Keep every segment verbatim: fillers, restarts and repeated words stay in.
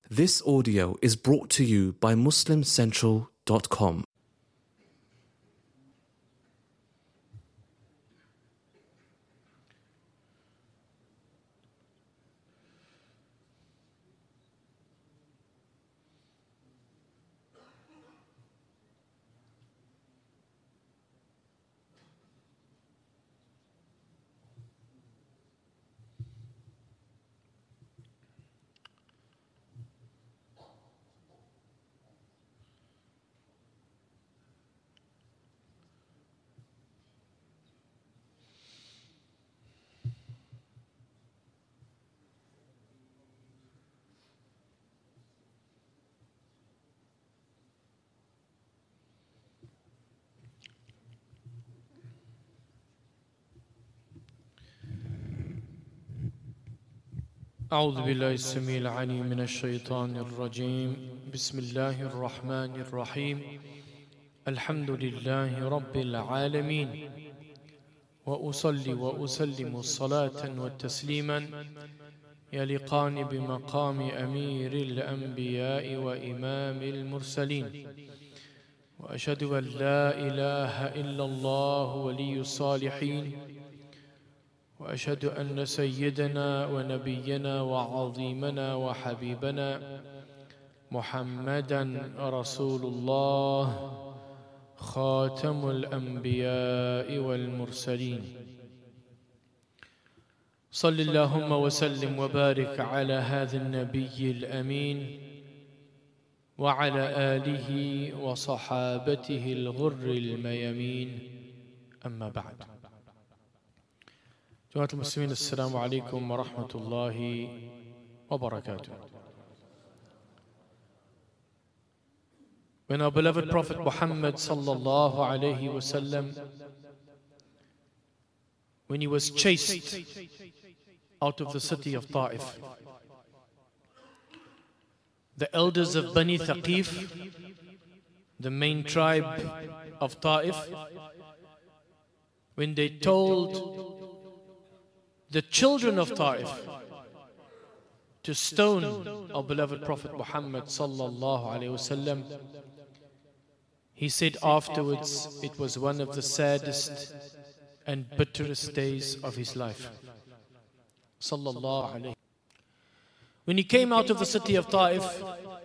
This audio is brought to you by Muslim Central dot com. أعوذ بالله السميع العليم من الشيطان الرجيم بسم الله الرحمن الرحيم الحمد لله رب العالمين وأصلي وأسلم صلاة وتسليما يليقان بمقام أمير الأنبياء وإمام المرسلين وأشهد أن لا إله إلا الله ولي الصالحين وأشهد أن سيدنا ونبينا وعظيمنا وحبيبنا محمدا رسول الله خاتم الأنبياء والمرسلين صل اللهم وسلم وبارك على هذا النبي الأمين وعلى آله وصحابته الغر الميامين أما بعد. Jamaat al-Muslimin, Assalamu alaikum wa rahmatullahi wa barakatuh. When our beloved Prophet Muhammad sallallahu alayhi wa sallam, when he was chased out of the city of Ta'if, the elders of Bani Thaqif, the main tribe of Ta'if, when they told the children of Ta'if to stone our beloved Prophet Muhammad sallallahu alaihi wasallam, he said afterwards it was one of the saddest and bitterest days of his life. Sallallahu alaihi. When he came out of the city of Ta'if,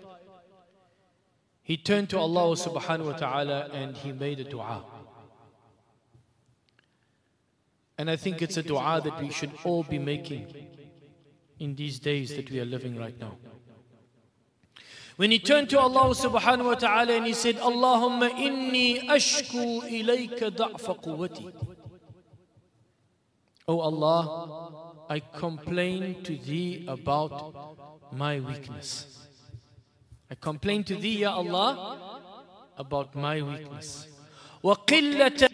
he turned to Allah subhanahu wa ta'ala and he made a dua. And I think it's a dua that we should all be making in these days that we are living right now. When he turned to Allah subhanahu wa ta'ala and he said, Allahumma inni ashku ilayka da'fa quwwati. Oh Allah, I complain to thee about my weakness. I complain to thee, Ya Allah, about my weakness. Wa qillata,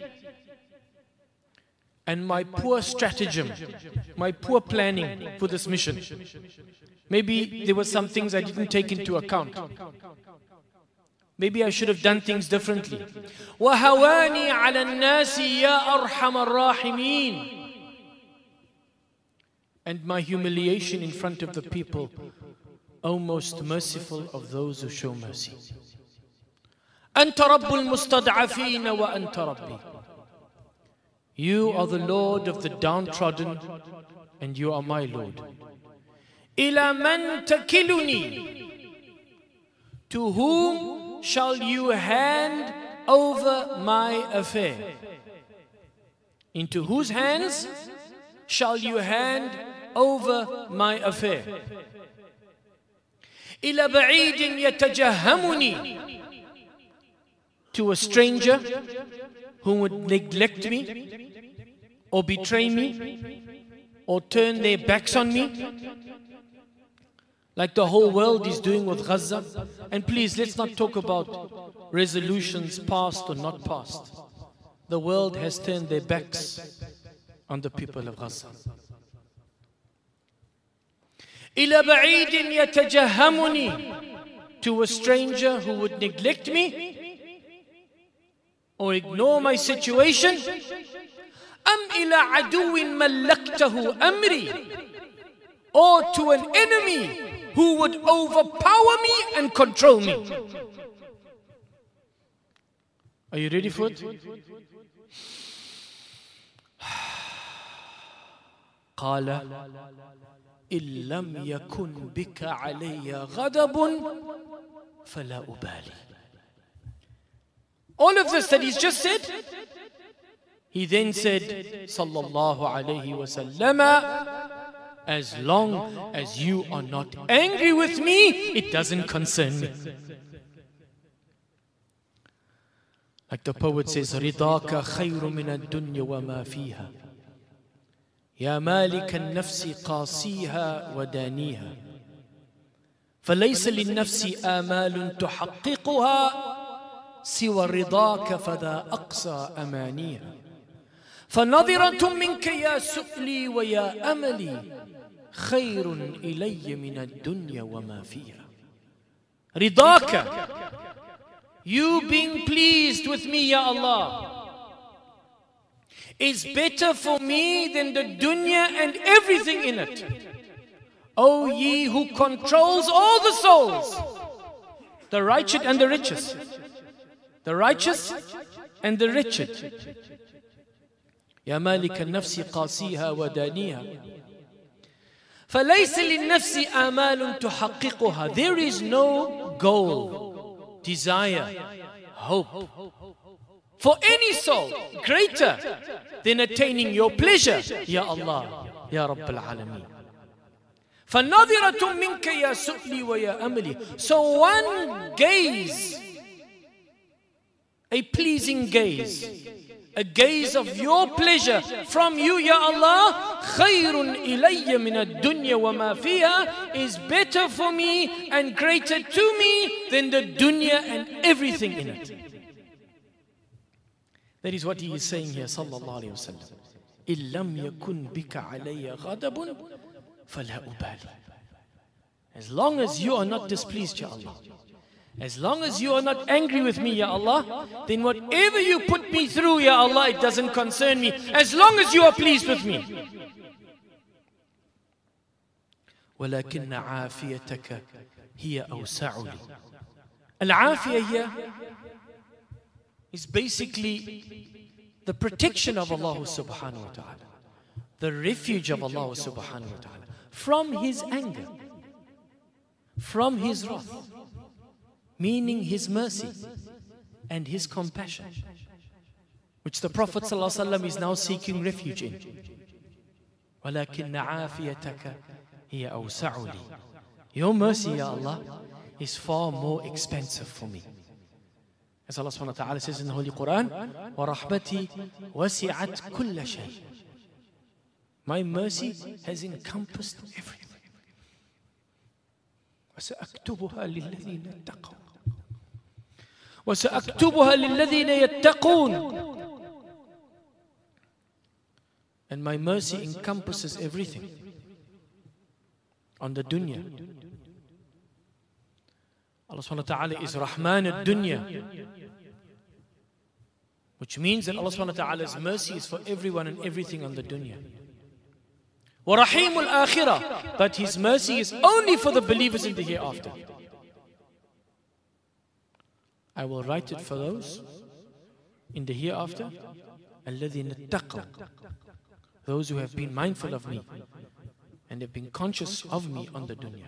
and my poor stratagem, my poor planning for this mission. Maybe there were some things I didn't take into account. Maybe I should have done things differently. وَهَوَانِي عَلَى النَّاسِ يَا أَرْحَمَ الرَّاحِمِينَ. And my humiliation in front of the people, O most merciful of those who show mercy. أَنْتَ رَبُّ الْمُسْتَضْعَفِينَ وَأَنْتَ رَبِّي. You are the Lord of the downtrodden, and you are my Lord. إِلَى مَنْ تَكِلُنِي. To whom shall you hand over my affair? Into whose hands shall you hand over my affair? إِلَى بَعِيدٍ يَتَجَهَّمُنِي. To a stranger who would neglect me, or betray me, or turn their backs on me, like the whole world is doing with Gaza. And please, let's not talk about resolutions passed or not passed. The world has turned their backs on the people of Gaza. إِلَى بَعِيدٍ يَتَجَهَّمُنِي. To a stranger who would neglect me, or ignore my situation. أَمْ إِلَى عَدُوٍ مَلَّكْتَهُ أَمْرِي. Or to an enemy who would overpower me and control me. Are you ready for it? قال إن لم يكن بك علي غضب فلا أبالي. All of this that he's just said, he then said, sallallahu alayhi wa sallam, as long as you are not angry with me, it doesn't concern me. Like the poet says, رِضَاكَ خَيْرٌ مِنَ الدُّنْيَا وَمَا فِيهَا يا مالك النفس قاسيها ودانيها فليس للنفس آمال تحققها سوى رضاك فذا أقصى أمانيها فنظرة منك يا سؤلي ويا أملي خير إلي من الدنيا وما فيها. رضاك, you being pleased with me, Ya Allah, is better for me than the dunya and everything in it. O ye who controls all the souls, the righteous and the richest, the righteous and the wretched. يا مالك النفس قاسيها ودانيها فليس للنفس آمال تحققها. There is no goal, desire, hope for any soul greater than attaining your pleasure, Ya Allah, Ya Rabbal Alameen. فَنَظِرَةٌ مِنْكَ يَا سُؤْلِي وَيَا أَمْلِي. So one gaze, a pleasing gaze, a gaze of your pleasure from you, Ya Allah, خَيْرٌ إِلَيَّ مِنَ الدُّنْيَا وَمَا فِيهَا, is better for me and greater to me than the dunya and everything in it. That is what he is saying here, sallallahu alayhi wa sallam. إِن لَمْ يَكُنْ بِكَ عَلَيَّ غَضَبٌ فَلَا أُبَالِي. As long as you are not displeased, Ya Allah, as long as you are not angry with me, Ya Allah, then whatever you put me through, Ya Allah, it doesn't concern me, as long as you are pleased with me. وَلَكِنَّ عَافِيَتَكَ هِيَ أَوْسَعُ لِي. Al-afiyah here is basically the protection of Allah subhanahu wa ta'ala, the refuge of Allah subhanahu wa ta'ala from His anger, from His wrath, meaning His mercy and His compassion, which the Prophet ﷺ is now seeking refuge in. وَلَكِنَّ عَافِيَتَكَ هِيَ أَوْسَعُ لِي. Your mercy, Ya Allah, is far more expensive for me. As Allah subhanahu wa ta'ala says in the Holy Quran, وَرَحْمَتِي وَسِعَتْ كُلَّ شَيْءٍ. My mercy has encompassed everything. وَسَأَكْتُبُهَا لِلَّذِينَ اتَّقَوْا وَسَأَكْتُبُهَا لِلَّذِينَ يَتَّقُونَ. And my mercy encompasses everything on the dunya. Allah subhanahu wa ta'ala is Rahman al-Dunya, which means that Allah subhanahu wa ta'ala's mercy is for everyone and everything on the dunya. وَرَحِيمُ الْآخِرَةِ. But His mercy is only for the believers in the hereafter. I will write it for those in the hereafter, الَّذِينَ اتَّقَوْا, those who have been mindful of me and have been conscious of me on the dunya.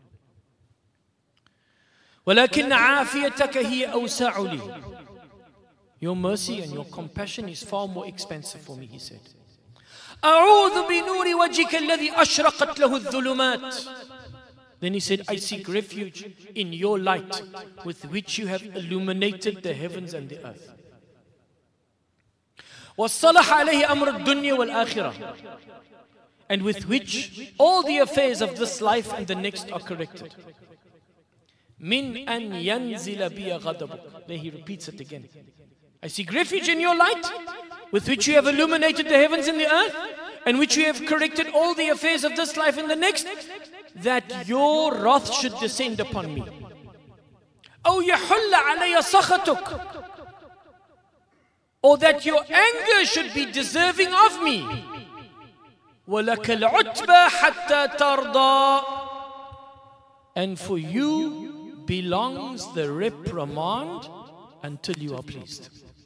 وَلَكِنَّ عَافِيَتَكَ هِيَ أَوْسَعُ لِي. Your mercy and your compassion is far more expensive for me, he said. أعوذ بنور وجهك الذي أشرقت له الظلمات. Then he said, I seek refuge in your light with which you have illuminated the heavens and the earth. وَصَّلَحَ عَلَيْهِ أَمْرُ الدُّنْيَا وَالْآخِرَةِ. And with which all the affairs of this life and the next are corrected. مِنْ أَنْ يَنْزِلَ بِيَ غَضَبُكَ. Then he repeats it again. I seek refuge in your light, with which you have illuminated the heavens and the earth, and which you have corrected all the affairs of this life and the next, that your wrath should descend upon me. أَوْ يَحُلَّ عَلَيَّ سَخَطُكَ. Or that your anger should be deserving of me. وَلَكَ الْعُتْبَى حَتَّى تَرْضَى. And for you belongs the reprimand until you are pleased.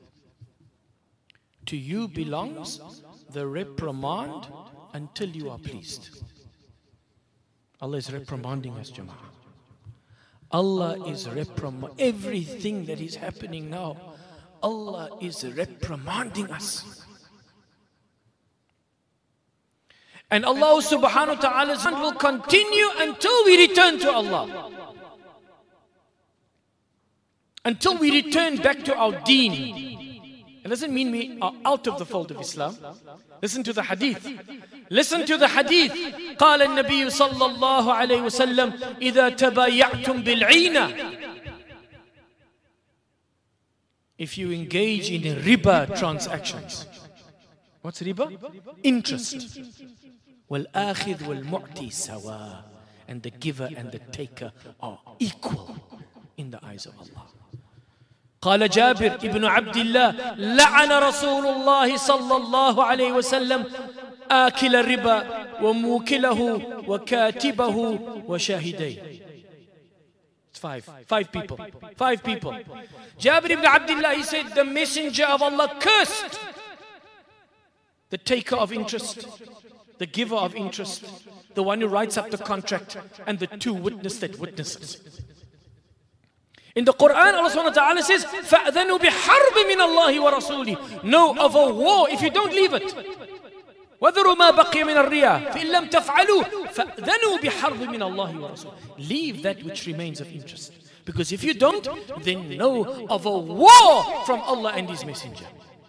To you belongs the reprimand until you are pleased. Allah is reprimanding us, Jama'ah. Allah is reprimanding everything that is happening now. Allah is reprimanding us. And Allah subhanahu wa ta'ala will continue until we return to Allah. Until we return back to our deen. It doesn't mean we are out of the fold of Islam. Listen to the hadith. Listen to the hadith. قال النبي صلى الله عليه وسلم إذا تبايعتم بالعينة. If you engage in riba transactions. What's riba? Interest. وَالْآخِذْ وَالْمُعْتِي سَوَاء. And the giver and the taker are equal in the eyes of Allah. قال جابر ابن عبد الله لعن رسول الله صلى الله عليه وسلم آكل الربا وموكله وكاتبه وشاهديه. It's five. Five people. Five people. Jabir ibn Abdullah, he said, the messenger of Allah cursed the taker of interest, the giver of interest, the one who writes up the contract, and the two witnesses that witness it. In the Quran, Allah subhanahu wa ta'ala says, فَأْذَنُوا بِحَرْبٍ مِّنَ اللَّهِ وَرَسُولِهِ. No, of a war, if you don't leave it. وَذَرُوا مَا بَقِيَ مِنَ الرِّيَا فَإِن لَمْ تَفْعَلُوا فَأْذَنُوا بِحَرْبٍ مِّنَ اللَّهِ وَرَسُولِهِ. Leave that which remains of interest. Because if you don't, then know of a war from Allah and His Messenger.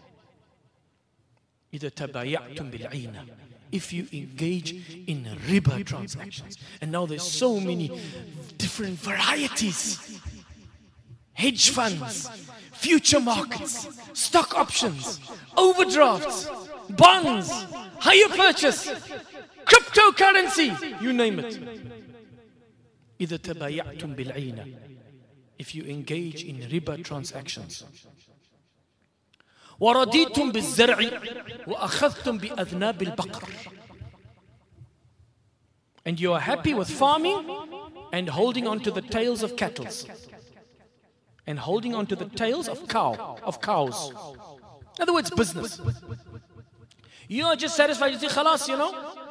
إِذَا تَبَايَعْتُمْ بِالْعِينَةِ. If you engage in riba transactions. And now there's so many different varieties. Hedge funds, future markets, stock options, overdrafts, bonds, hire purchase, cryptocurrency, you name it. إِذَا تَبَايَعْتُمْ بِالْعِينَةِ. If you engage in riba transactions. وَرَضِيتُمْ بِالزَّرْعِ وَأَخَذْتُمْ بِأَذْنَابِ الْبَقْرِ. And you are happy with farming and holding on to the tails of cattle. And holding on to the tails of cow, of cows. In other words, business. You are just satisfied. You say, khalas, you know.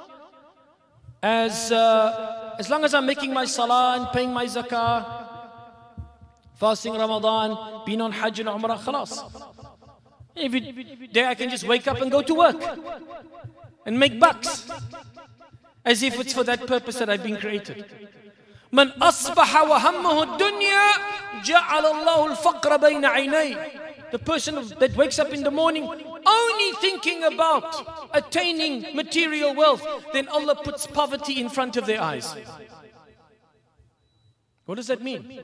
As, uh, as long as I'm making my salah and paying my zakah, fasting Ramadan, being on Hajj and Umrah, khalas. Every day I can just wake up and go to work. And make bucks. As if it's for that purpose that I've been created. من أصبح وهمه الدنيا جعل الله الفقر بين عينيه. The person that wakes up in the morning only thinking about attaining material wealth, then Allah puts poverty in front of their eyes. What does that mean?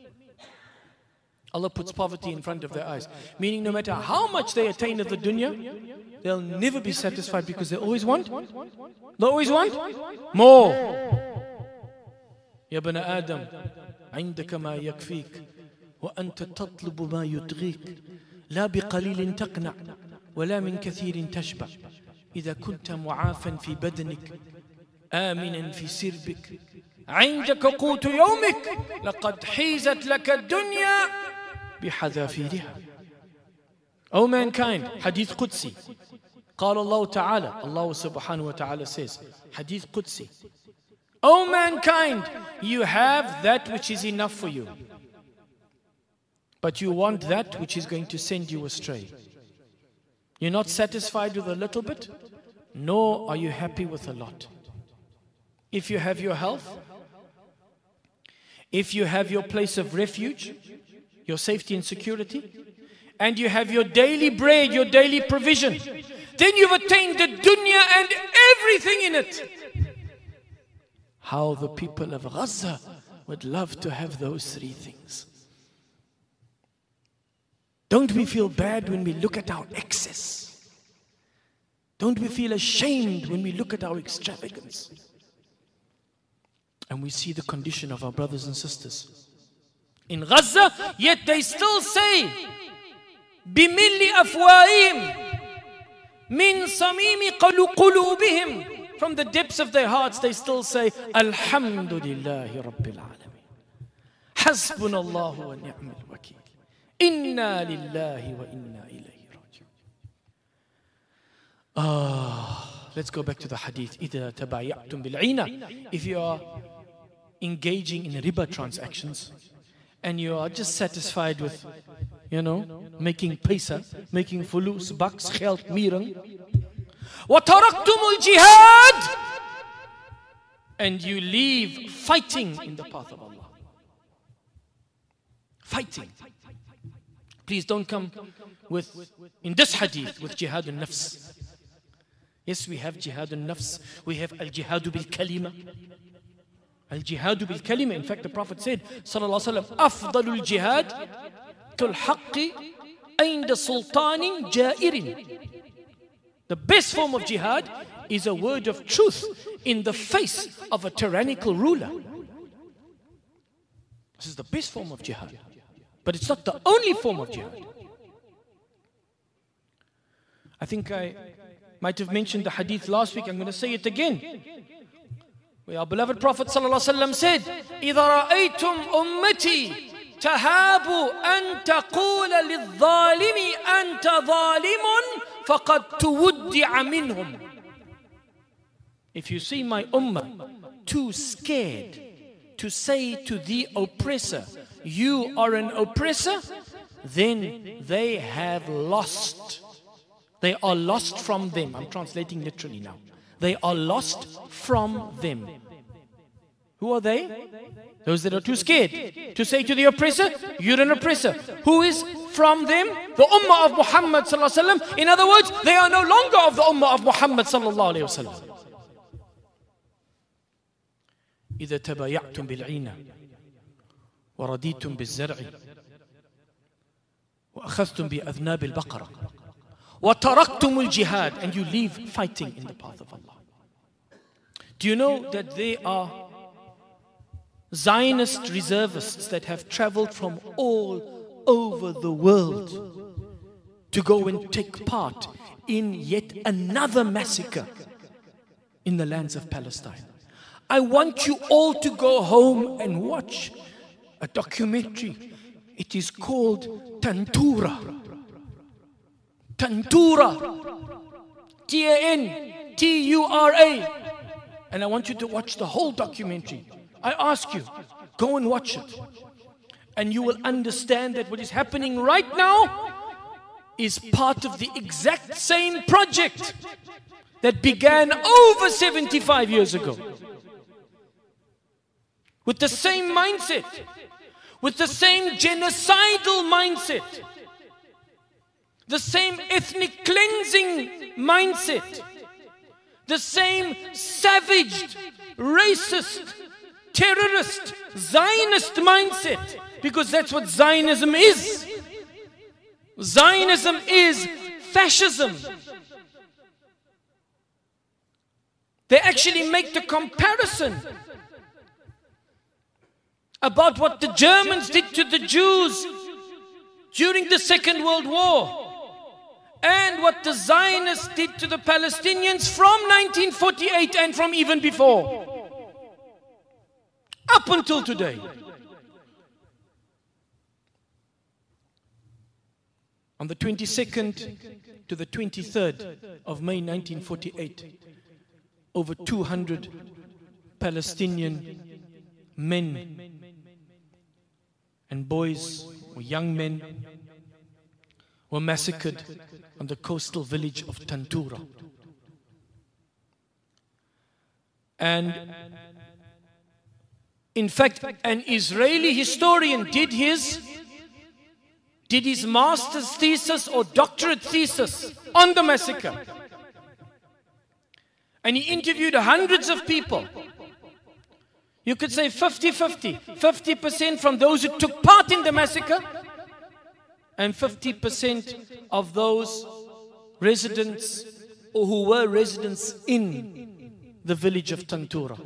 Allah puts poverty in front of their eyes. Meaning no matter how much they attain of the dunya, they'll never be satisfied because they always want. They always want more. يا ابن آدم عندك ما يكفيك وأنت تطلب ما يطغيك لا بقليل تقنع ولا من كثير تشبع إذا كنت معافا في بدنك آمنا في سربك عندك قوت يومك لقد حيزت لك الدنيا بحذافيرها. O mankind, Hadith Qudsi. قال الله تعالى, Allah subhanahu wa ta'ala says, Hadith Qudsi. O mankind, you have that which is enough for you. But you want that which is going to send you astray. You're not satisfied with a little bit, nor are you happy with a lot. If you have your health, if you have your place of refuge, your safety and security, and you have your daily bread, your daily provision, then you've attained the dunya and everything in it. How the people of Gaza would love to have those three things. Don't we feel bad when we look at our excess? Don't we feel ashamed when we look at our extravagance? And we see the condition of our brothers and sisters in Gaza, yet they still say, بِمِلِّ أَفْوَاهِهِمْ مِنْ صَمِيمِ قَلُوبِهِمْ. from the depths of their hearts, they still say, Alhamdulillahi Rabbil Alameen. Hasbunallahu wa ni'mal wakeel. Inna lillahi wa inna ilayhi raji'un. Ah, let's go back to the hadith. إِذَا تَبَايَعْتُمْ بِالْعِينَ. If you are engaging in riba transactions and you are just satisfied with, you know, making paisa, making fulus, bucks, geld, mirang, وَتَرَكْتُمُ الْجِهَادِ, and you leave fighting in the path of Allah. Fighting. Please don't come with, in this hadith, with jihad al-nafs. Yes, we have jihad al-nafs. We have al-jihadu bil-kalima. Al-jihadu bil-kalima. In fact, the Prophet said, sallallahu alaihi wasallam, afdalul jihad kal-haqqi inda sultanin jairin. The best form of jihad is a word of truth in the face of a tyrannical ruler. This is the best form of jihad. But it's not the only form of jihad. I think I might have mentioned the hadith last week. I'm going to say it again. Where our beloved Prophet ﷺ said, إِذَا رَأَيْتُمْ أُمَّتِي تَهَابُ أَن تَقُولَ لِلظَّالِمِ أَنْتَ ظَالِمٌ فَقَدْ تُوُدِّعَ مِنْهُمْ. If you see my ummah too scared to say to the oppressor, you are an oppressor, then they have lost. They are lost from them. I'm translating literally now. They are lost from them. Who are they? Those that are too scared to say to the oppressor, you're an oppressor. Who is from them? The ummah of Muhammad sallallahu alaihi wasallam. In other words, they are no longer of the ummah of Muhammad sallallahu alaihi wasallam. إذا تبايعتم بالعينة ورديتم بالزرع وأخذتم بأذناب البقرة وتركتم الجهاد, and you leave fighting in the path of Allah. Do you know that there are Zionist reservists that have traveled from all over the world to go and take part in yet another massacre in the lands of Palestine? I want you all to go home and watch a documentary. It is called Tantura. Tantura. T A N T U R A. And I want you to watch the whole documentary. I ask you, go and watch it. And you will understand that what is happening right now is part of the exact same project that began over seventy-five years ago. With the same mindset, with the same genocidal mindset, the same ethnic cleansing mindset, the same savage, racist, terrorist, Zionist mindset, because that's what Zionism is. Zionism is fascism. They actually make the comparison about what the Germans did to the Jews during the Second World War and what the Zionists did to the Palestinians from nineteen forty-eight and from even before, up until today. On the twenty-second to the twenty-third of May nineteen forty-eight, over two hundred Palestinian men and boys or young men were massacred on the coastal village of Tantura. And in fact, an Israeli historian did his did his master's thesis or doctorate thesis on the massacre. And he interviewed hundreds of people. You could say fifty fifty. fifty percent from those who took part in the massacre and fifty percent of those residents or who were residents in the village of Tantura.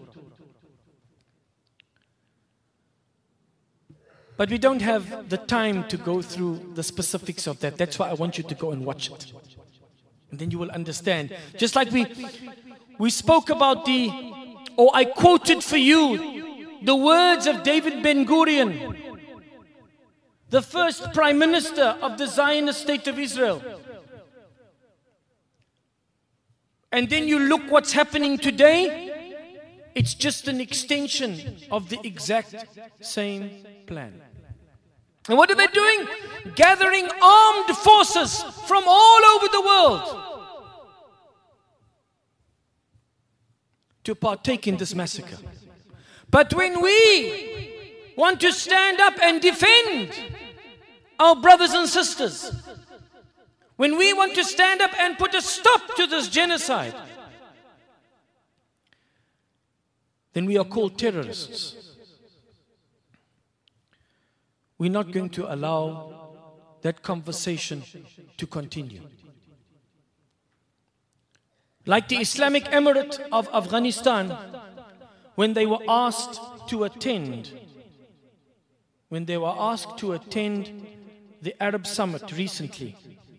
But we don't have the time to go through the specifics of that. That's why I want you to go and watch it. And then you will understand. Just like we, we spoke about the, or I quoted for you the words of David Ben-Gurion, the first Prime Minister of the Zionist State of Israel. And then you look what's happening today, it's just an extension of the exact same plan. And what are they doing? Gathering armed forces from all over the world to partake in this massacre. But when we want to stand up and defend our brothers and sisters, when we want to stand up and put a stop to this genocide, then we are called terrorists. We're not going to allow that conversation to continue. Like the Islamic Emirate of Afghanistan, when they were asked to attend, when they were asked to attend the Arab Summit recently,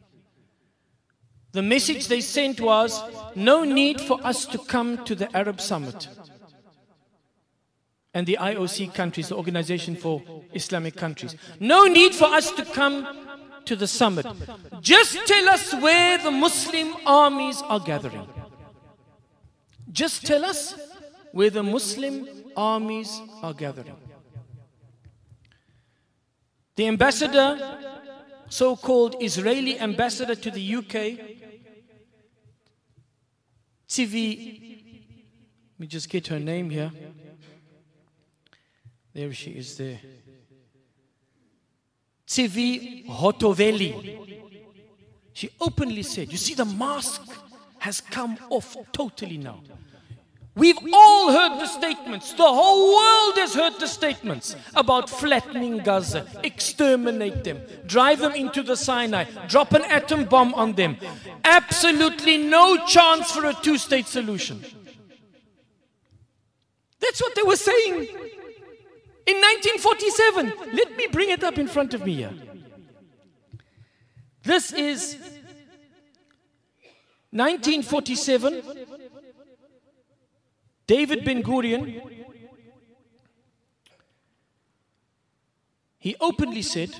the message they sent was, no need for us to come to the Arab Summit. And the I O C countries, the Organization for Islamic Countries. No need for us to come to the summit. Just tell us where the Muslim armies are gathering. Just tell us where the Muslim armies are gathering. The ambassador, so-called Israeli ambassador to the U K, Tzivi, let me just get her name here. There she is there. Tzivi Hotoveli. She openly said, you see, the mask has come off totally now. We've all heard the statements. The whole world has heard the statements about flattening Gaza, exterminate them, drive them into the Sinai, drop an atom bomb on them. Absolutely no chance for a two-state solution. That's what they were saying in nineteen forty-seven. Let me bring it up in front of me here. This is nineteen forty-seven. David Ben-Gurion, he openly said,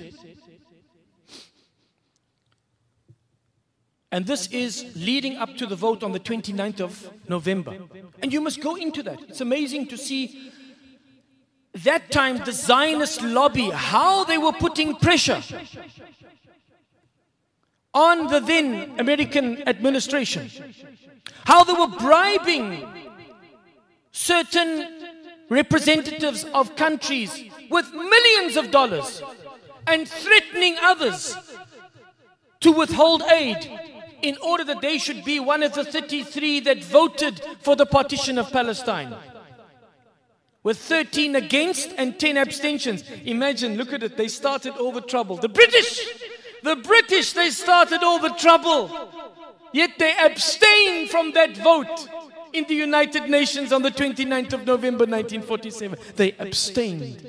and this is leading up to the vote on the twenty-ninth of November. And you must go into that. It's amazing to see that time the Zionist lobby, how they were putting pressure on the then American administration, how they were bribing certain representatives of countries with millions of dollars and threatening others to withhold aid in order that they should be one of the thirty-three that voted for the partition of Palestine, with thirteen against and ten abstentions. Imagine, look at it, they started all the trouble. The British, the British, they started all the trouble, yet they abstained from that vote in the United Nations on the twenty-ninth of November nineteen forty-seven. They abstained.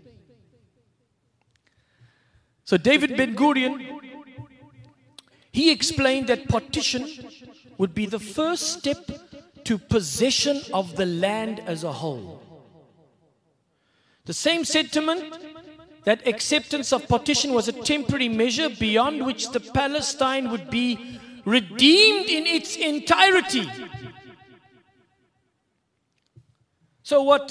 So David Ben-Gurion, he explained that partition would be the first step to possession of the land as a whole. The same sentiment that acceptance of partition was a temporary measure beyond which the Palestine would be redeemed in its entirety. So what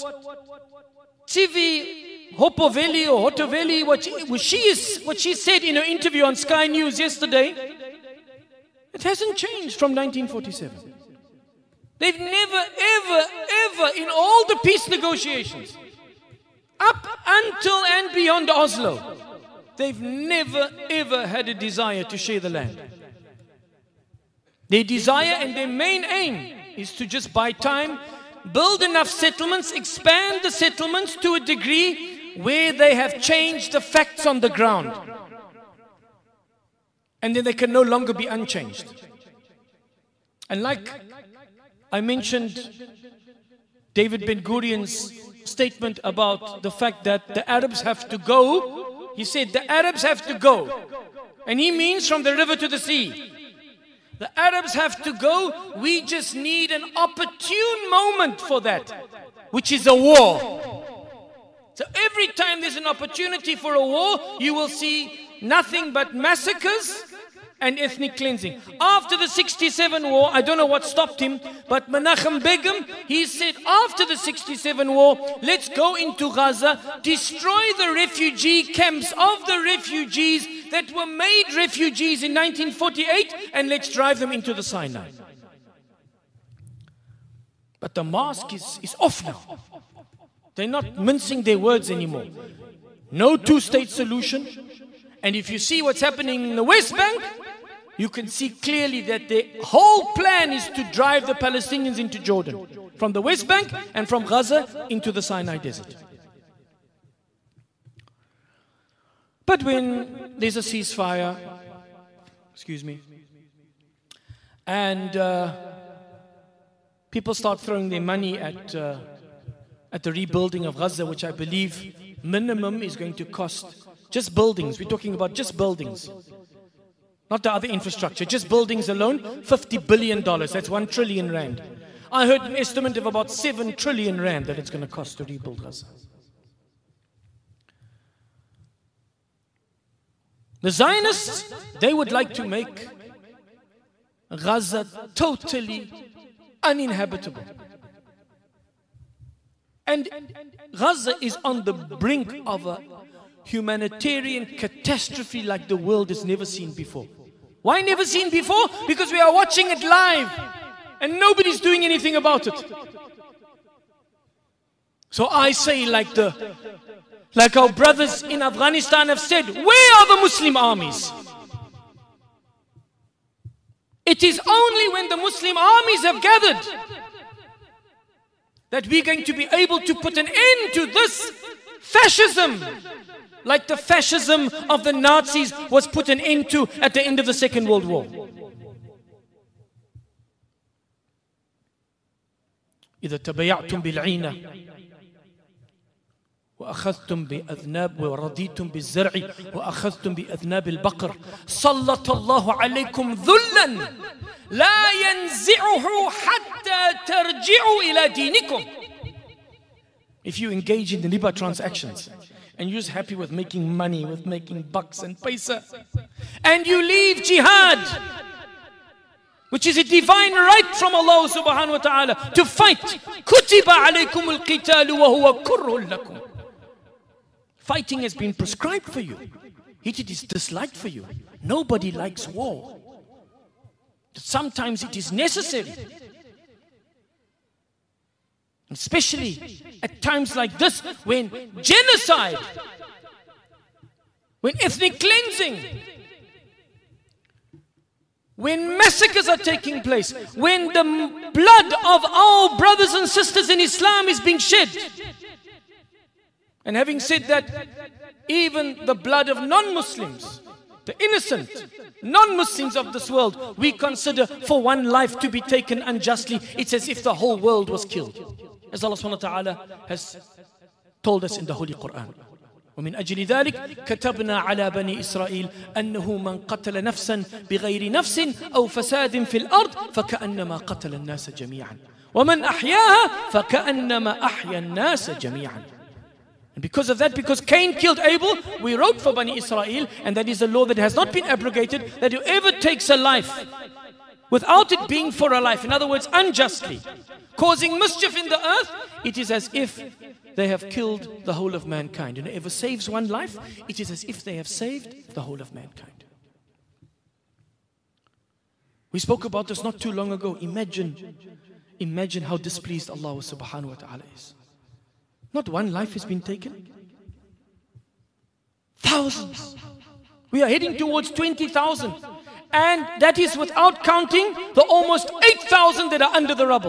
Tzivi Hopoveli or Hotoveli, what she, what she is, what she said in her interview on Sky News yesterday, it hasn't changed from nineteen forty-seven. They've never, ever, ever in all the peace negotiations, up until and beyond Oslo, they've never, ever had a desire to share the land. Their desire and their main aim is to just buy time, build enough settlements, expand the settlements to a degree where they have changed the facts on the ground. And then they can no longer be unchanged. And like I mentioned David Ben-Gurion's statement about the fact that the Arabs have to go, he said the Arabs have to go. And he means from the river to the sea. The The Arabs have to go. We just need an opportune moment for that, which is a war. So every time there's an opportunity for a war, you will see nothing but massacres and ethnic cleansing. After the sixty-seven war, I don't know what stopped him, but Menachem Begum, he said, after the sixty-seven war, let's go into Gaza, destroy the refugee camps of the refugees that were made refugees in nineteen forty-eight, and let's drive them into the Sinai. But the mask is, is off now. They're not mincing their words anymore. No two-state solution. And if you see what's happening in the West Bank, you can see clearly that the whole plan is to drive the Palestinians into Jordan, from the West Bank and from Gaza into the Sinai Desert. But when there's a ceasefire, excuse me, and uh, people start throwing their money at, uh, at the rebuilding of Gaza, which I believe minimum is going to cost, just buildings, we're talking about just buildings, not the other infrastructure, just buildings alone, fifty billion dollars, that's one trillion rand. I heard an estimate of about seven trillion rand that it's going to cost to rebuild Gaza. The Zionists, they would like to make Gaza totally uninhabitable. And Gaza is on the brink of a humanitarian catastrophe like the world has never seen before. Why never seen before? Because we are watching it live and nobody's doing anything about it. So I say, like the like our brothers in Afghanistan have said, where are the Muslim armies? It is only when the Muslim armies have gathered that we're going to be able to put an end to this fascism, like the fascism of the Nazis was put an end to at the end of the Second World War. إذا تبيعتم بالعينة وأخذتم بأذناب ورضيتم بالزرع وأخذتم بأذناب البقر سلط الله عليكم ذلا لا ينزعه حتى ترجعوا إلى دينكم. If you engage in the riba transactions and you're just happy with making money, with making bucks and paisa, and you leave jihad, which is a divine right from Allah subhanahu wa ta'ala to fight, كُتِبَ عَلَيْكُمُ الْقِتَالُ وَهُوَ كُرْهٌ لَكُمْ. Fighting has been prescribed for you. It is disliked for you. Nobody likes war. Sometimes it is necessary. Especially at times like this, when genocide, when ethnic cleansing, when massacres are taking place, when the blood of our brothers and sisters in Islam is being shed. And having said that, even the blood of non-Muslims, the innocent non-Muslims of this world, we consider for one life to be taken unjustly, it's as if the whole world was killed. As Allah subhanahu wa ta'ala has told us in the Holy Quran. ومن أجل ذلك كتبنا على بني إسرائيل أنه من قتل نفسا بغير نفس أو فساد في الأرض فكأنما قتل الناس جميعا ومن أحياها فكأنما أحيا الناس جميعا. And because of that, because Cain killed Abel, we wrote for Bani Israel, and that is a law that has not been abrogated, that whoever takes a life without it being for a life, in other words, unjustly, causing mischief in the earth, it is as if they have killed the whole of mankind. And whoever saves one life, it is as if they have saved the whole of mankind. We spoke about this not too long ago. Imagine, imagine how displeased Allah subhanahu wa ta'ala is. Not one life has been taken. Thousands. We are heading towards twenty thousand. And that is without counting the almost eight thousand that are under the rubble.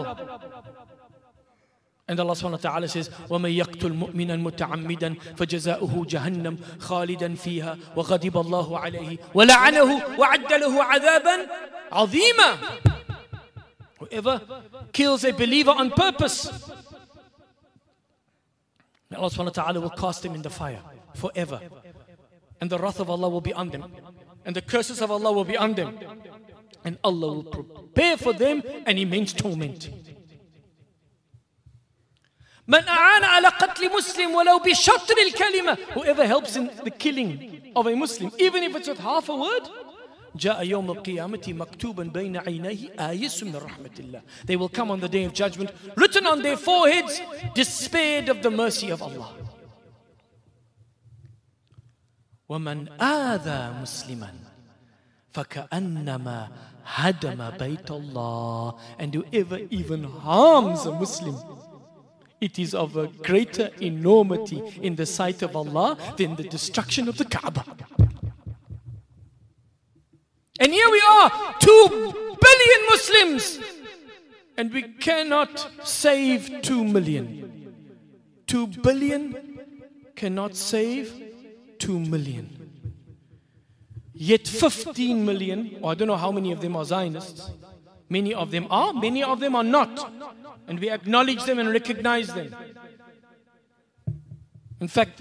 And Allah subhanahu wa ta'ala says, وَمَن يَقْتُلْ مُؤْمِنًا مُتَعَمِّدًا فَجَزَاؤُهُ جَهَنَّمْ خَالِدًا فِيهَا وَغَضِبَ اللَّهُ عَلَيْهِ وَلَعَنَهُ وَعَدَّ لَهُ عَذَابًا عَظِيمًا. Whoever kills a believer on purpose, Allah subhanahu wa ta'ala will cast them in the fire forever. And the wrath of Allah will be on them. And the curses of Allah will be on them. And Allah will prepare for them an immense torment. من أعان على قتل مسلم ولو بشطر الكلمة. Whoever helps in the killing of a Muslim, even if it's with half a word, جاء يوم القيامة مكتوبا بين عينيه آيس من رحمة الله. They will come on the day of judgment, written on their foreheads, despaired of the mercy of Allah. ومن آذى مسلما فكأنما هدم بيت الله. And whoever even harms a Muslim, it is of a greater enormity in the sight of Allah than the destruction of the Kaaba. And here we are, two billion Muslims, and we cannot save two million. Two billion cannot save two million. Yet fifteen million, or I don't know how many of them are Zionists. Many of them are, many of them are not. And we acknowledge them and recognize them. In fact,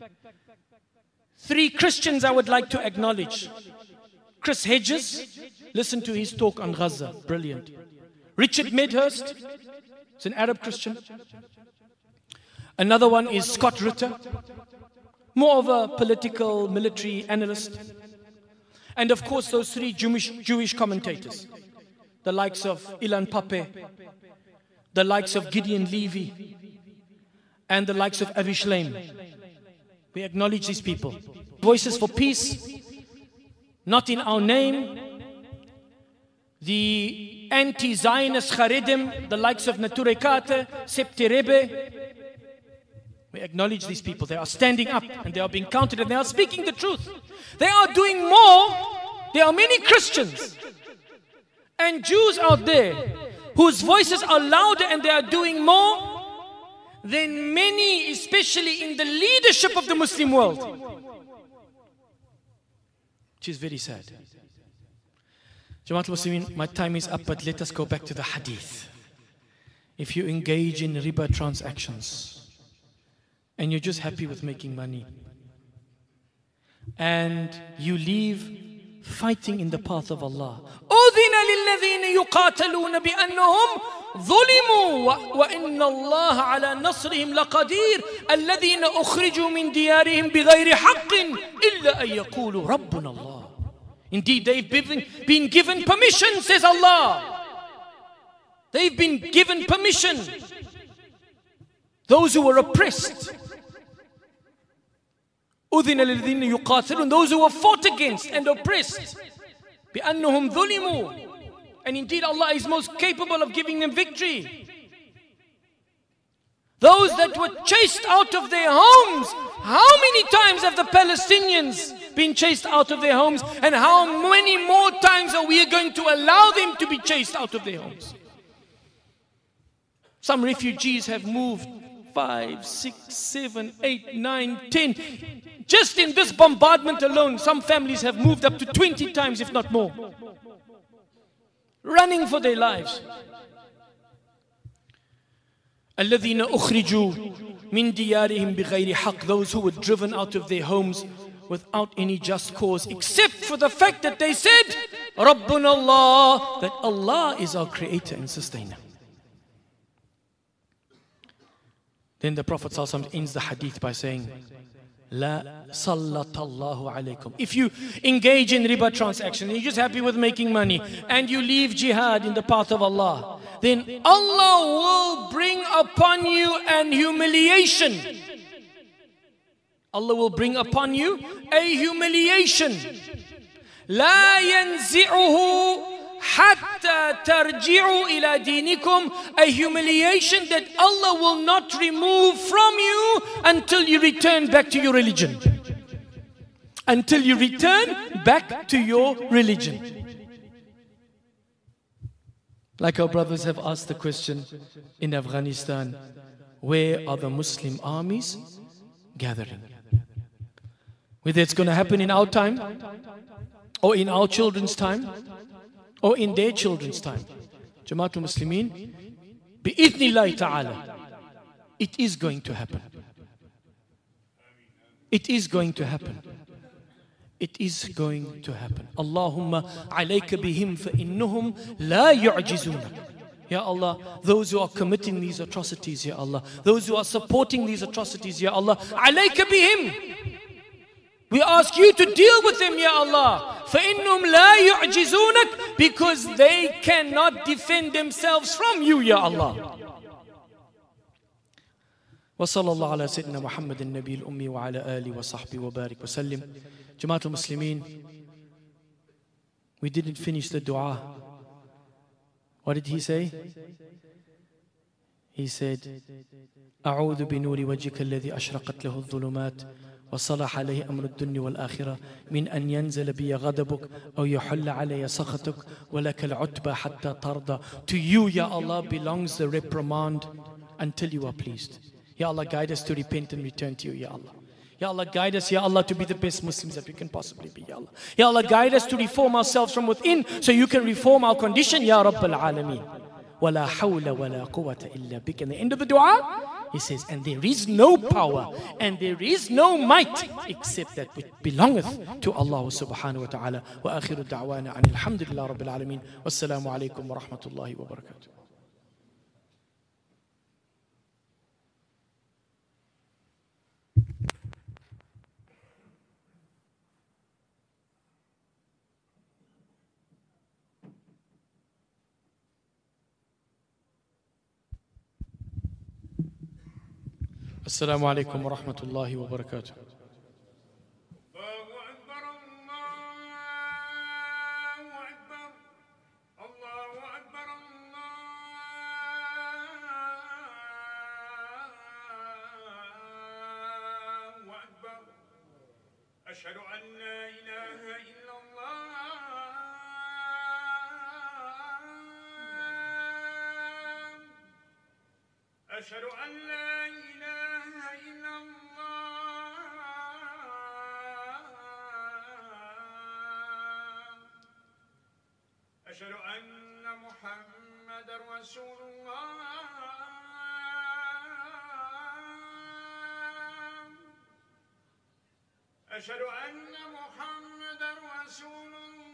three Christians I would like to acknowledge. Chris Hedges, listen to his talk on Gaza, brilliant. Richard Medhurst, he's an Arab Christian. Another one is Scott Ritter, more of a political, military analyst. And of course those three Jewish, Jewish commentators, the likes of Ilan Pape, the likes of Gideon Levy, and the likes of Avi Shlaim. We acknowledge these people. Voices for Peace, Not in Our Name, the anti-Zionist Haredim, the likes of Nature Kate, Septi Rebbe. We acknowledge these people. They are standing up and they are being counted and they are speaking the truth. They are doing more. There are many Christians and Jews out there whose voices are louder and they are doing more than many, especially in the leadership of the Muslim world. Which is very sad. Jamaat al-Muslimin, my time is up, but let us go back to the hadith. If you engage in riba transactions and you're just happy with making money and you leave fighting in the path of Allah, أذن للذين يقاتلون بأنهم ظلموا وإن الله على نصرهم لقدير الذين أخرجوا من ديارهم بغير حق إلا أن يقولوا ربنا الله. Indeed, they've been, been given permission, says Allah. They've been given permission. Those who were oppressed. أذن للذين يقاتلون, those who were fought against and oppressed. بأنهم ظلموا. And indeed Allah is most capable of giving them victory. Those that were chased out of their homes, how many times have the Palestinians been chased out of their homes, and how many more times are we going to allow them to be chased out of their homes? Some refugees have moved five, six, seven, eight, nine, ten. Just in this bombardment alone, some families have moved up to twenty times, if not more, running for their lives. الذين أخرجوا من ديارهم بغير حق, those who were driven out of their homes without any just cause, except for the fact that they said ربنا الله, that Allah is our creator and sustainer. Then the Prophet ﷺ ends the hadith by saying, La sallallahu alaykum. If you engage in riba transaction, you're just happy with making money, and you leave jihad in the path of Allah, then Allah will bring upon you an humiliation. Allah will bring upon you a humiliation. La yanzi'uhu hatta tarji'u ila dinikum, a humiliation that Allah will not remove from you until you return back to your religion. Until you return back to your religion. Like our brothers have asked the question in Afghanistan, where are the Muslim armies gathering? Whether it's going to happen in our time, or in our children's time, or in their children's time. Jamaat al-Muslimin, bi-idhnillahi ta'ala, it is going to happen. It is going to happen. It is going to happen. Allahumma alayka bihim fa innahum la yu'jizunak. Ya Allah, those who are committing these atrocities, Ya Allah, those who are supporting these atrocities, Ya Allah, alayka bihim. We ask you to deal with them, Ya Allah. فَإِنُّهُمْ لَا يُعْجِزُونَكَ, because they cannot defend themselves from you, Ya Allah. وصلى الله على سيدنا محمد النبي الأمي وعلى آله وصحبه وبارك وسلم. Jama'at al-Muslimin, we didn't finish the dua. What did he say? He said, أعوذ بنور وجهك الذي أشرقت له الظلمات وصلح عليه أمر الدنيا والآخرة من أن ينزل بي غضبك أو يحل علي سخطك ولك العتبى حتى ترضى. To you, Ya Allah, belongs the reprimand until you are pleased. Ya Allah, guide us to repent and return to you, Ya Allah. Ya Allah, guide us, Ya Allah, to be the best Muslims that we can possibly be, Ya Allah. Ya Allah, guide us to reform ourselves from within so you can reform our condition, Ya Rabbal Alameen. وَلَا حَوْلَ وَلَا قُوَّةَ إِلَّا بِكَ. In the end of the dua, he says, and there is no power and there is no might except that which belongeth to Allah subhanahu wa ta'ala. Wa akhiru da'wana anil hamdulillah rabbil alameen. Wassalamu alaikum wa rahmatullahi wa barakatuh. السلام عليكم ورحمة الله وبركاته. أشهد أن لا إله إلا الله أشهد أن لا إله إلا الله أشهد أن محمد رسول الله أشهد أن محمد رسول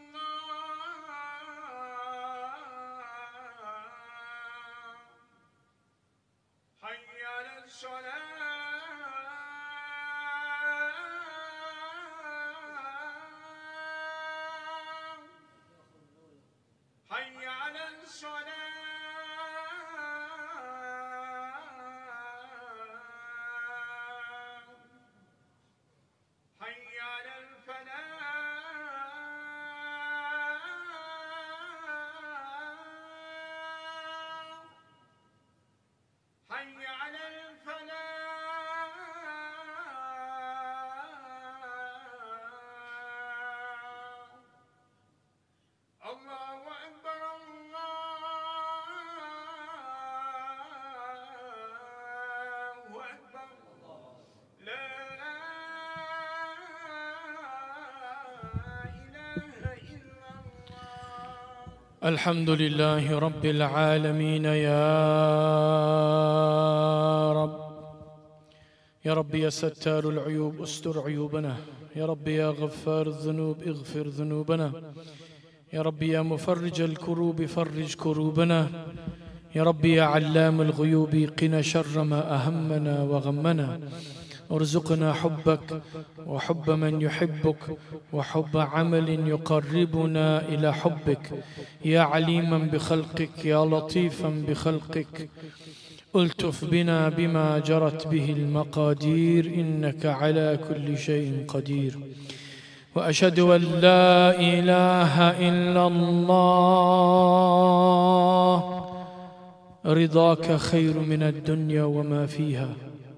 الله حي على الصلاة حي على الصلاة الحمد لله رب العالمين. يا رب يا رب يا ستار العيوب استر عيوبنا. يا رب يا غفار الذنوب اغفر ذنوبنا. يا رب يا مفرج الكروب فرج كروبنا. يا رب يا علام الغيوب قنا شر ما أهمنا وغمنا. ارزقنا حبك وحب من يحبك وحب عمل يقربنا إلى حبك. يا عليما بخلقك يا لطيفا بخلقك ألطف بنا بما جرت به المقادير إنك على كل شيء قدير. وأشهد أن لا إله إلا الله رضاك خير من الدنيا وما فيها.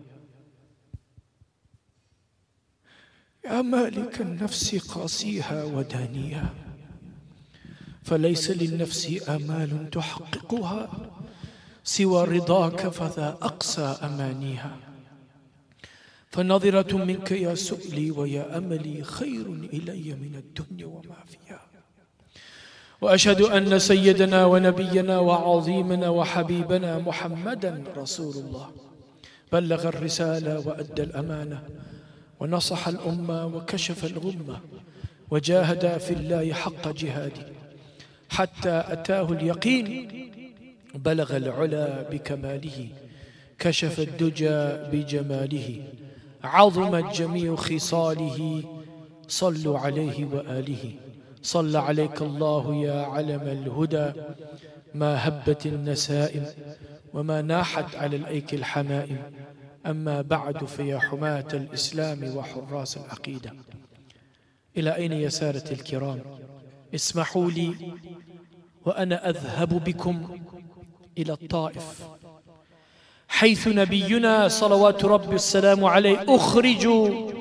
يا مالك النفس قاسيها ودانيها فليس للنفس آمال تحققها سوى رضاك فذا أقسى أمانيها. فنظرة منك يا سؤلي ويا أملي خير إلي من الدنيا وما فيها. وأشهد أن سيدنا ونبينا وعظيمنا وحبيبنا محمدا رسول الله بلغ الرسالة وأدى الأمانة ونصح الأمة وكشف الغمة وجاهد في الله حق جهاده حتى أتاه اليقين، بلغ العلا بكماله، كشف الدجى بجماله، عظمت جميع خصاله، صلوا عليه وآله. صلى عليك الله يا علم الهدى، ما هبت النسائم وما ناحت على الأيك الحمائم. أما بعد فيا حماة الإسلام وحراس العقيدة، إلى أين يا سادة الكرام؟ اسمحوا لي وأنا أذهب بكم إلى الطائف، حيث نبينا صلوات ربي السلام عليه أخرج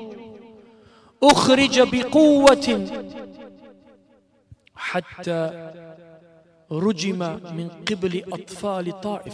أخرج بقوة حتى رجم من قبل أطفال طائف،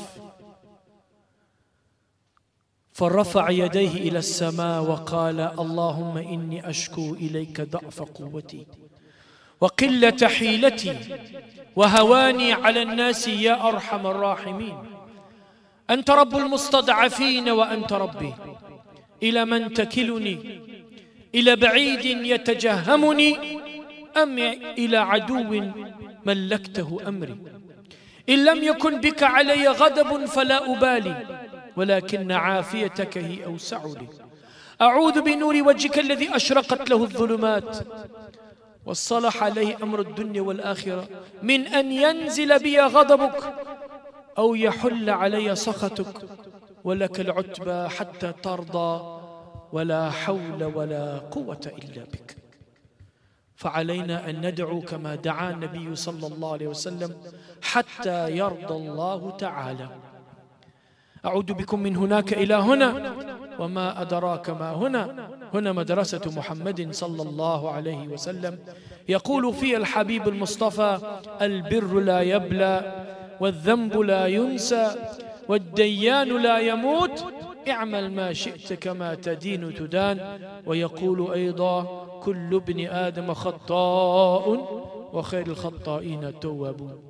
فرفع يديه إلى السماء وقال: اللهم إني أشكو إليك ضعف قوتي وقلة حيلتي وهواني على الناس يا أرحم الراحمين. أنت رب المستضعفين وأنت ربي، إلى من تكلني؟ إلى بعيد يتجهمني أم إلى عدو ملكته أمري؟ إن لم يكن بك علي غضب فلا أبالي، ولكن عافيتك هي أوسع لي. أعوذ بنور وجهك الذي أشرقت له الظلمات وصلح عليه أمر الدنيا والآخرة من أن ينزل بي غضبك أو يحل علي سخطك، ولك العتبى حتى ترضى، ولا حول ولا قوة إلا بك. فعلينا أن ندعو كما دعا النبي صلى الله عليه وسلم حتى يرضى الله تعالى. أعود بكم من هناك إلى هنا، وما أدراك ما هنا. هنا مدرسة محمد صلى الله عليه وسلم، يقول فيها الحبيب المصطفى: البر لا يبلى، والذنب لا ينسى، والديان لا يموت، اعمل ما شئت كما تدين تدان. ويقول أيضا: كل ابن آدم خطاء وخير الخطائين التوابون.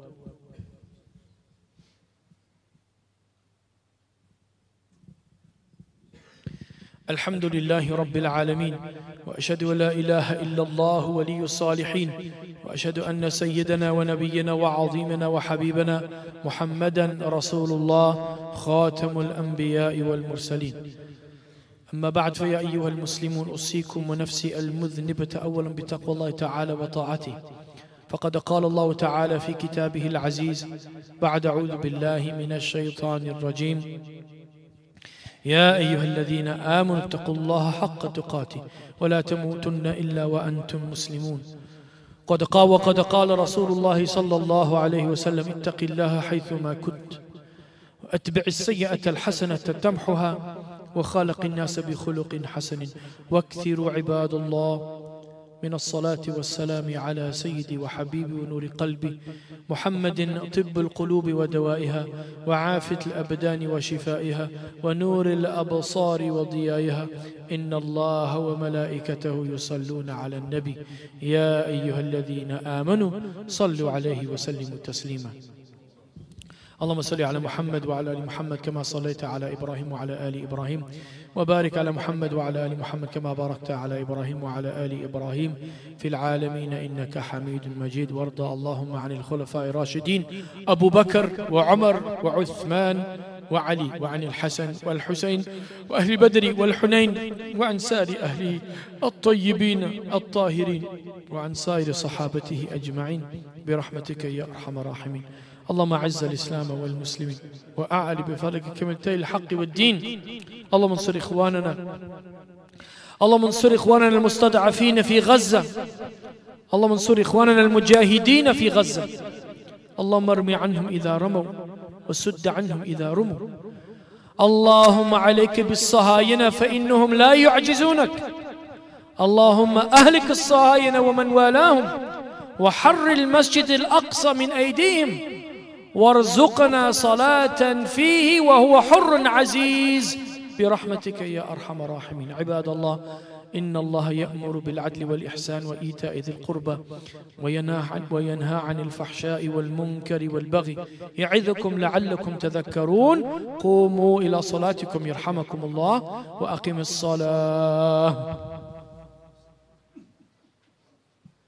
الحمد لله رب العالمين، وأشهد أن لا إله إلا الله ولي الصالحين، وأشهد أن سيدنا ونبينا وعظيمنا وحبيبنا محمدا رسول الله خاتم الأنبياء والمرسلين. أما بعد، فيا أيها المسلمون، أوصيكم ونفسي المذنبة أولا بتقوى الله تعالى وطاعته. فقد قال الله تعالى في كتابه العزيز بعد: أعوذ بالله من الشيطان الرجيم: يا أيها الذين آمنوا اتقوا الله حق تقاته ولا تموتن إلا وأنتم مسلمون. قد قال وقد قال رسول الله صلى الله عليه وسلم: اتق الله حيثما كنت، وأتبع السيئة الحسنة تمحها، وخالق الناس بخلق حسن، واكثروا عباد الله من الصلاة والسلام على سيدي وحبيبي ونور قلبي محمد، طب القلوب ودوائها، وعافية الأبدان وشفائها، ونور الأبصار وضيائها. إن الله وملائكته يصلون على النبي يا أيها الذين آمنوا صلوا عليه وسلموا تسليما. اللهم صل على محمد وعلى آل محمد كما صليت على إبراهيم وعلى آل إبراهيم، وبارك على محمد وعلى آل محمد كما باركت على إبراهيم وعلى آل إبراهيم في العالمين إنك حميد مجيد. وارض اللهم عن الخلفاء الراشدين أبو بكر وعمر وعثمان وعلي، وعن الحسن والحسين وأهل بدر والحنين، وعن سائر أهل الطيبين الطاهرين، وعن سائر صحابته أجمعين برحمتك يا أرحم الراحمين. اللهم أعز الإسلام والمسلمين، وأعل بفضلك كلمتي الحق والدين. اللهم انصر إخواننا اللهم انصر إخواننا المستضعفين في غزة. اللهم انصر إخواننا المجاهدين في غزة. اللهم ارمي عنهم إذا رموا، وسد عنهم إذا رموا. اللهم عليك بالصهاينة فإنهم لا يعجزونك. اللهم أهلك الصهاينة ومن والاهم، وحر المسجد الأقصى من أيديهم، وارزقنا صلاة فيه وهو حر عزيز برحمتك يا أرحم الراحمين. عباد الله، إن الله يأمر بالعدل والإحسان وإيتاء ذي القربى، وينهى عن الفحشاء والمنكر والبغي، يعظكم لعلكم تذكرون. قوموا إلى صلاتكم يرحمكم الله، وأقم الصلاة.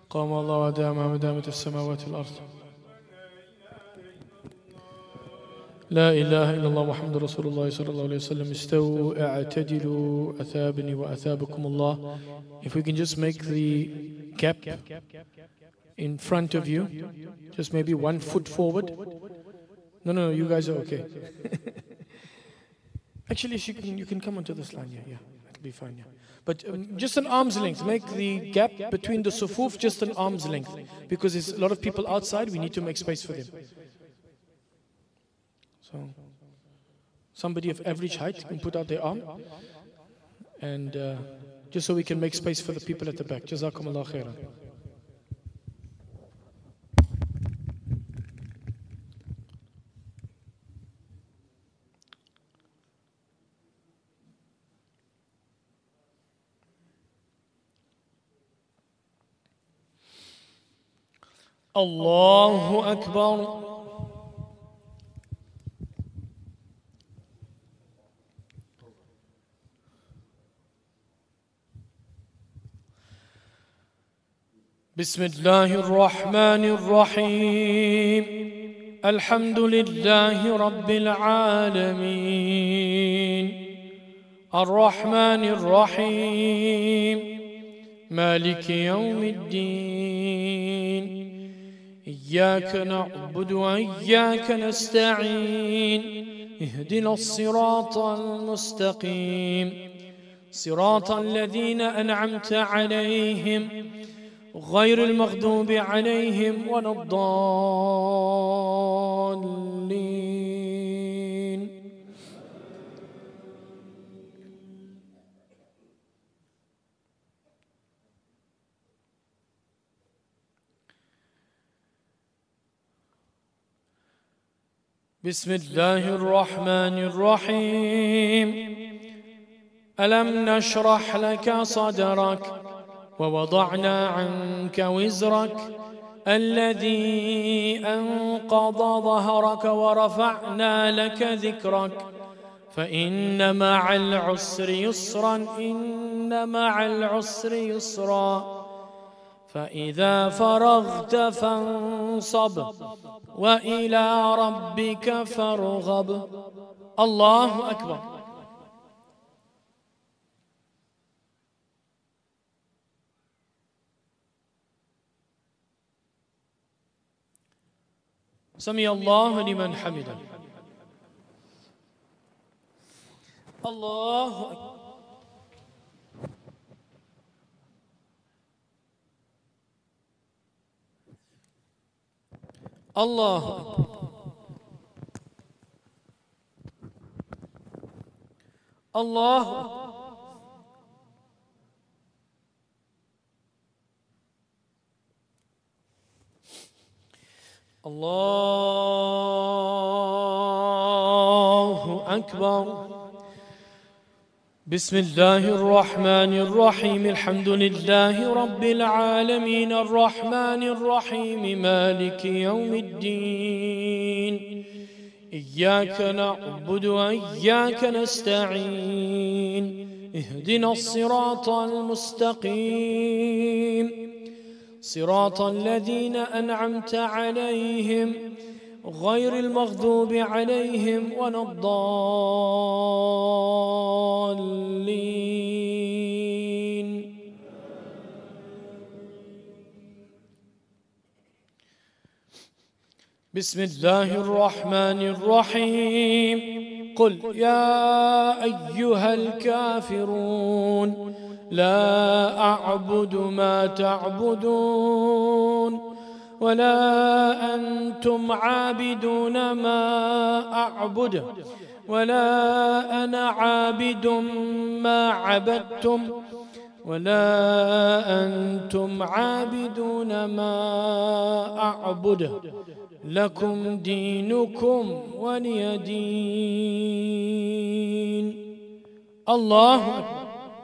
قام الله ودام ما دامت السماوات والأرض. لا إله إلا الله محمد رسول الله صلى الله عليه وسلم. استووا اعتدلوا أثابني وأثابكم الله. If we can just make the gap in front of you, just maybe one foot forward. No, no, no, you guys are okay. Actually, you can, you can come onto this line, yeah, yeah, that'll be fine, yeah. But um, just an arm's length, make the gap between the sufuf just an arm's length, because there's a lot of people outside, we need to make space for them. So, somebody of average height can put out their arm, and uh, just so we can make space for the people at the back. Jazakumullah khairan. Allahu Akbar. بسم الله الرحمن الرحيم. الحمد لله رب العالمين الرحمن الرحيم مالك يوم الدين. إياك نعبد وإياك نستعين. اهدنا الصراط المستقيم صراط الذين أنعمت عليهم غير المغضوب عليهم ولا الضالين. بسم الله الرحمن الرحيم. ألم نشرح لك صدرك ووضعنا عنك وزرك الذي أنقض ظهرك ورفعنا لك ذكرك فإن مع العسر يسرا إن مع العسر يسرا فإذا فرغت فانصب وإلى ربك فارغب. الله أكبر. سمع الله لمن حمده. الله أكبر. الله أكبر. الله أكبر. الله أكبر. بسم الله الرحمن الرحيم. الحمد لله رب العالمين الرحمن الرحيم مالك يوم الدين. إياك نعبد وإياك نستعين. اهدنا الصراط المستقيم صراط الذين أنعمت عليهم غير المغضوب عليهم ولا الضالين. بسم الله الرحمن الرحيم. قل يا أيها الكافرون لا أعبد ما تعبدون ولا أنتم عابدون ما أعبد ولا أنا عابد ما عبدتم ولا أنتم عابدون ما أعبد لكم دينكم ولي دين. الله أكبر.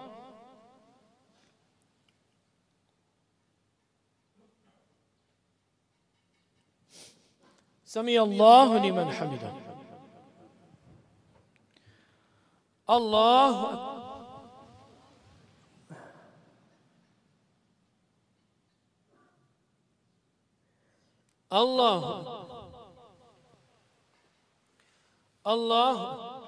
سمع الله لمن حمده. الله أكبر. الله الله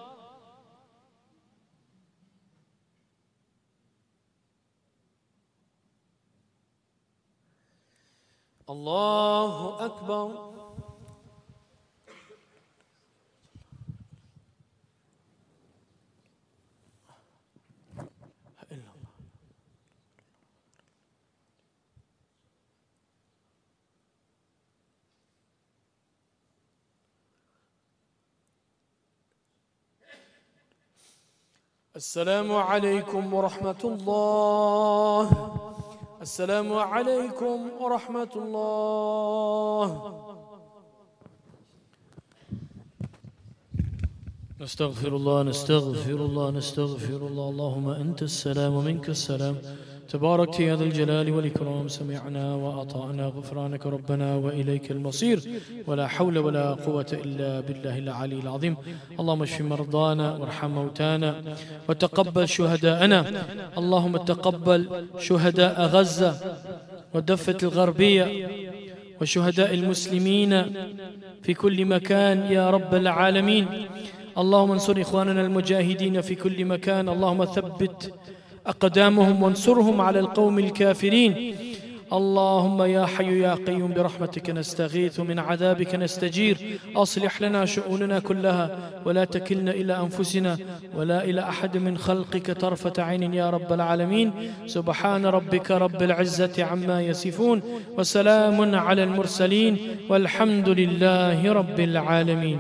الله أكبر. السلام عليكم ورحمة الله. السلام عليكم ورحمة الله. نستغفر الله نستغفر الله نستغفر الله. اللهم أنت السلام ومنك السلام، تبارك يا ذا الجلال والإكرام. سمعنا وأطعنا غفرانك ربنا وإليك المصير، ولا حول ولا قوة إلا بالله العلي العظيم. اللهم اشف مرضانا وارحم موتانا وتقبل شهداءنا. اللهم تقبل شهداء غزة والضفة الغربية وشهداء المسلمين في كل مكان يا رب العالمين. اللهم انصر إخواننا المجاهدين في كل مكان. اللهم ثبت أقدامهم وانصرهم على القوم الكافرين. اللهم يا حي يا قيوم برحمتك نستغيث، من عذابك نستجير. أصلح لنا شؤوننا كلها ولا تكلنا إلى أنفسنا ولا إلى أحد من خلقك طرفة عين يا رب العالمين. سبحان ربك رب العزة عما يصفون، وسلام على المرسلين، والحمد لله رب العالمين.